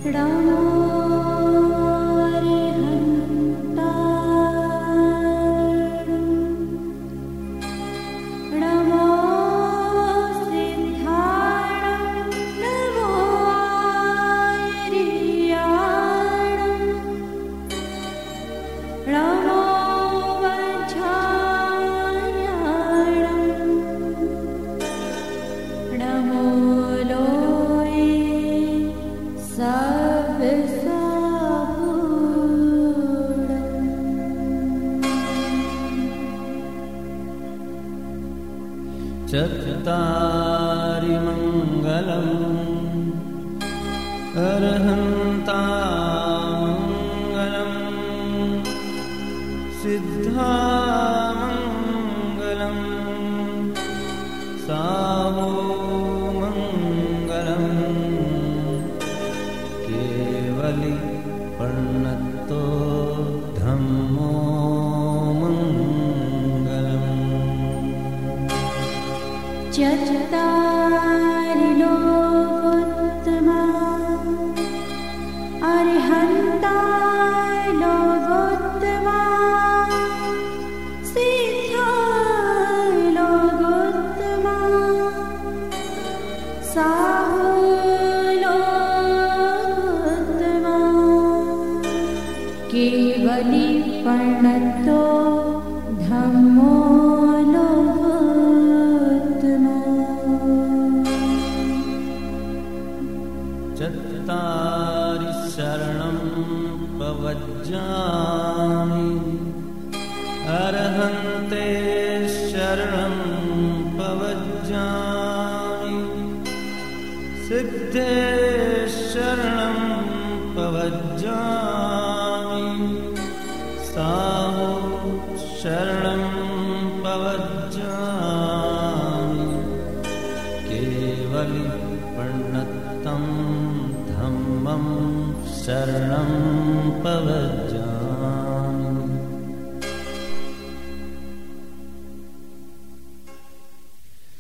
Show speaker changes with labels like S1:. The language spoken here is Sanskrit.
S1: चत्तारि मङ्गलम् अर्हन्ता मङ्गलम् सिद्धा मङ्गलम् सावो मङ्गलम् केवली पर्णतो धम्मो
S2: चत्तारि लोकोत्तमा अरिहन्ता लोकोत्तमा सिद्धा लोकोत्तमा साहो लोकोत्तमा केवली पर्णतो धम्मो
S1: चत्तारि शरणं पवज्जामि अर्हन्ते शरणं पवज्जामि सिद्धे शरणं पवज्जामि साहो शरणं पवज्जामि केवली पर्णतं धम्मं शरणं पवज्जामि।